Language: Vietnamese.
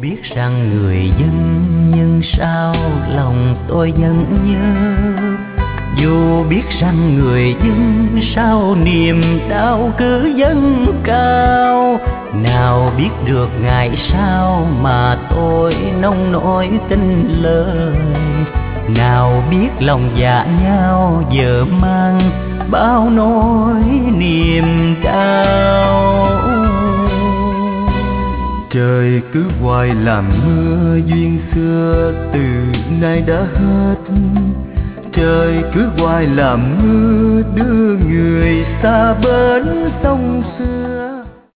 biết rằng người dân nhưng sao lòng tôi vẫn nhớ. Dù biết rằng người dân sao niềm đau cứ dâng cao. Nào biết được ngày sau mà tôi nông nổi tình lời. Nào biết lòng dạ nhau giờ mang bao nỗi niềm đau. Trời cứ hoài làm mưa duyên xưa từ nay đã hết. Trời cứ hoài làm mưa đưa người xa bến sông xưa.